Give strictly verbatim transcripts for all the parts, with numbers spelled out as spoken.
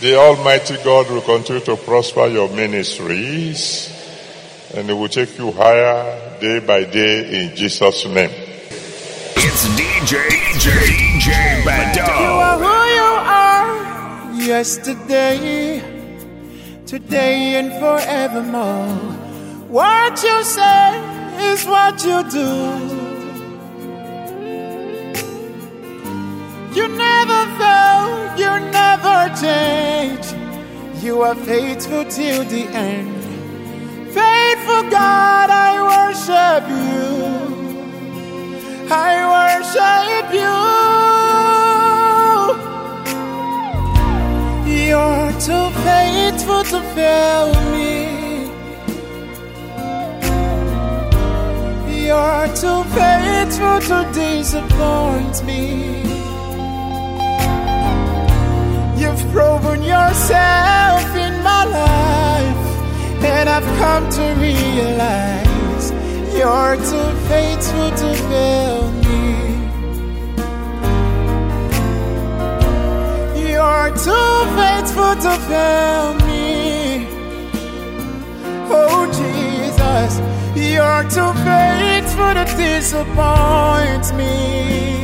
The Almighty God will continue to prosper your ministries, and He will take you higher day by day in Jesus' name. It's D J, D J, D J Bado. You are who you are, yesterday, today and forevermore. What you say is what you do. You never fail, you never change. You are faithful till the end. Faithful God, I worship you. I worship you. You're too faithful to fail me. You're too faithful to disappoint me. You've proven yourself in my life, and I've come to realize you're too faithful to fail me. You're too faithful to fail me. Oh Jesus, you're too faithful to disappoint me.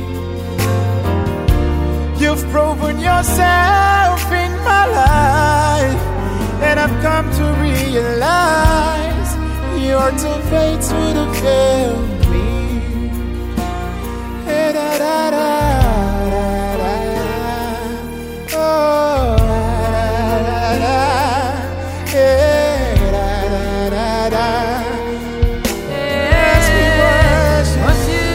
You've proven yourself in my life, and I've come to realize you're too faithful to fail me. Hey, da, da, da, da, da. Oh, da, da, da. Hey, da, da, da, da. Yes, we worship you.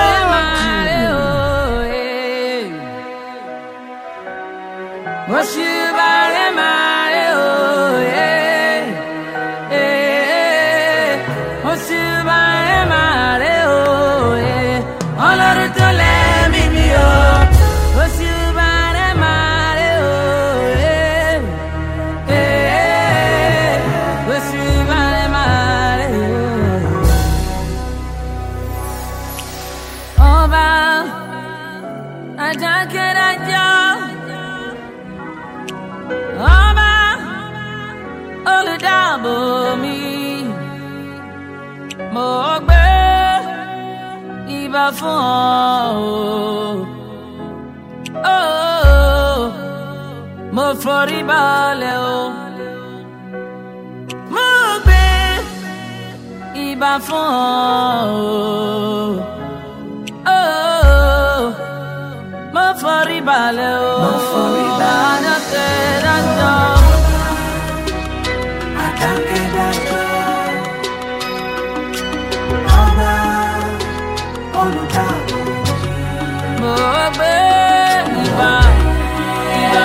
Mo forí balẹ̀ o, mo gbé ìbà fún ọ o, mo forí balẹ̀ o, mo forí balẹ̀ dájọ́ àdákẹ́ dájọ́ ọba olùdáàbò mo gbé ìbà ìbà.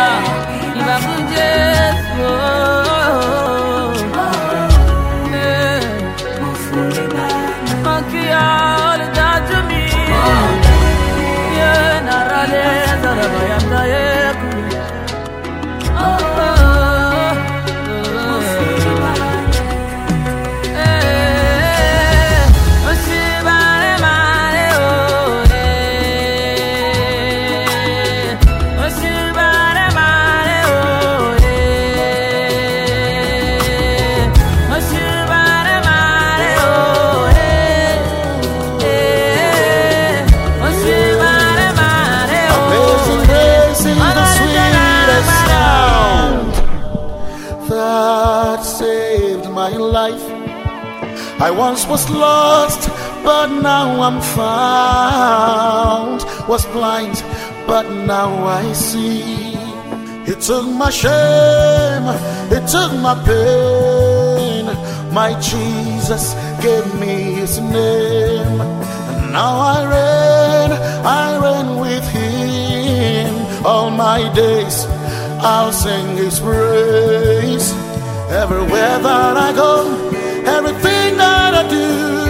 I once was lost, but now I'm found. Was blind, but now I see. He took my shame, He took my pain. My Jesus gave me His name. And now I reign, I reign with Him. All my days I'll sing His praise. Everywhere that I go, everything that I do,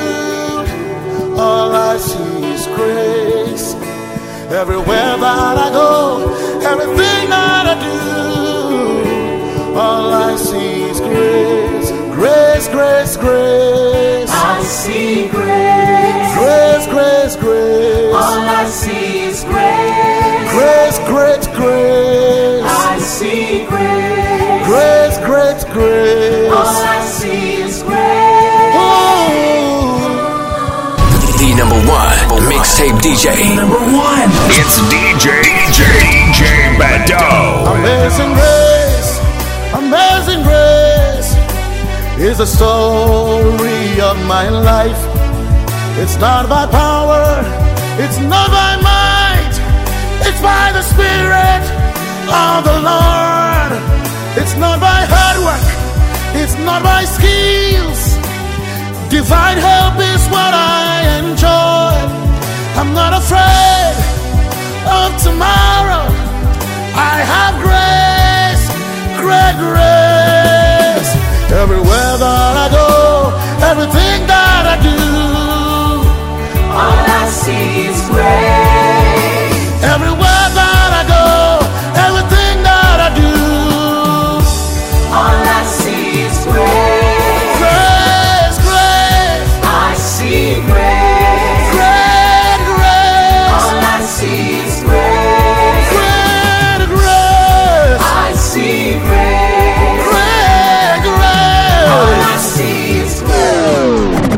all I see is grace. Everywhere that I go, everything that I do, all I see is grace. Grace, grace, grace. I see grace. Grace, grace, grace. All I see is grace. Grace, great grace. I see number one mixtape D J. Number one. It's D J D J D J Bado. Amazing grace, amazing grace is the story of my life. It's not by power, it's not by might, it's by the Spirit of the Lord. It's not by hard work, it's not by skills. Divine help is what I enjoy. I'm not afraid of tomorrow. I have grace, great grace. Everywhere that I go, everything that I do, all I see is grace. Everywhere that I go, everything that I do, all I see is grace. Grace, grace. I see grace. Great grace. All I see is grace. Great grace. I see grace. Great grace. All I see is grace.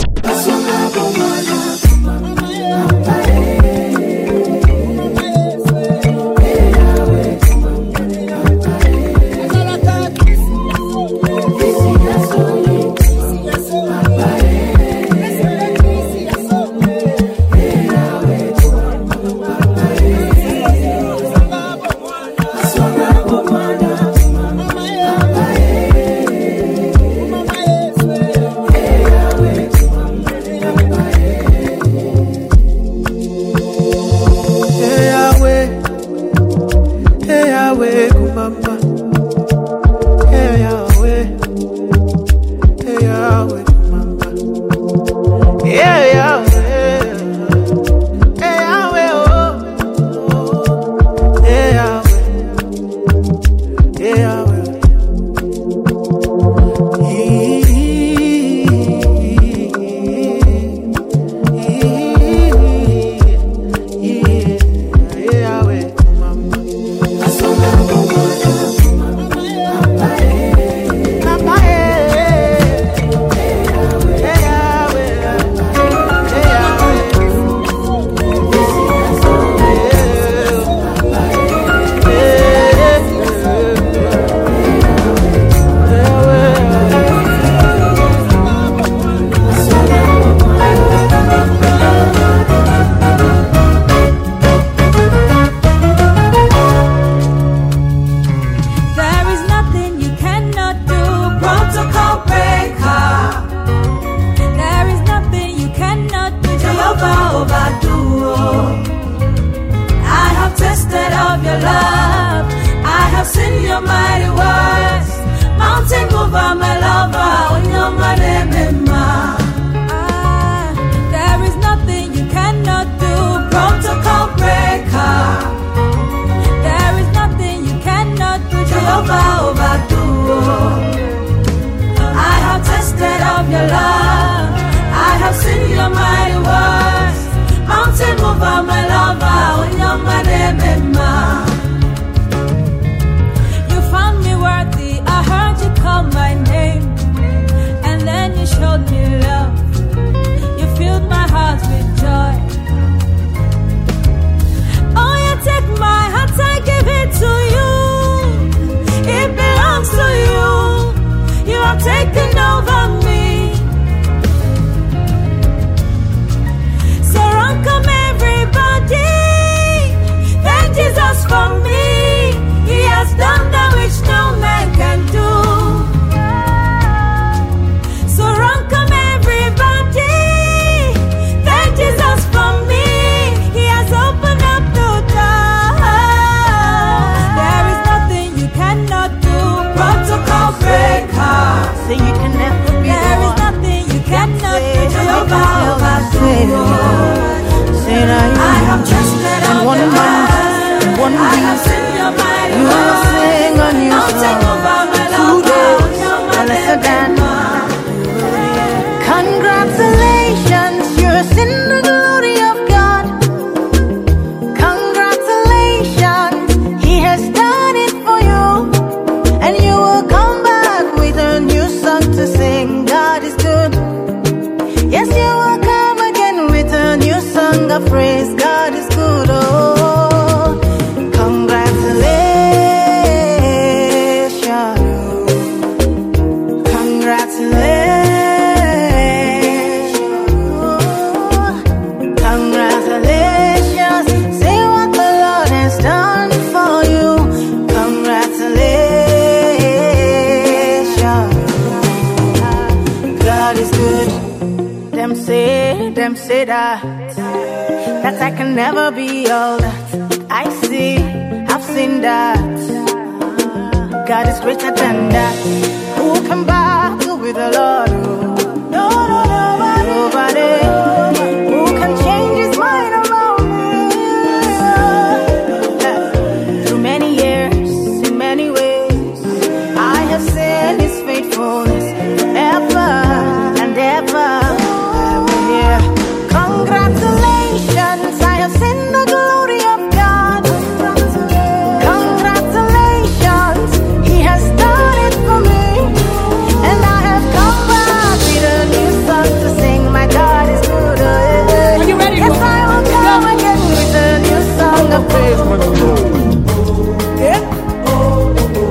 Congratulations, you're in the glory of God. Congratulations, He has done it for you, and you will come back with a new song to sing. praise. God is good. Oh, congratulations, congratulations, congratulations. Say what the Lord has done for you. Congratulations. God is good. Them say, them say that that I can never be all that I see. I've seen that God is greater than that. Who can battle with the Lord?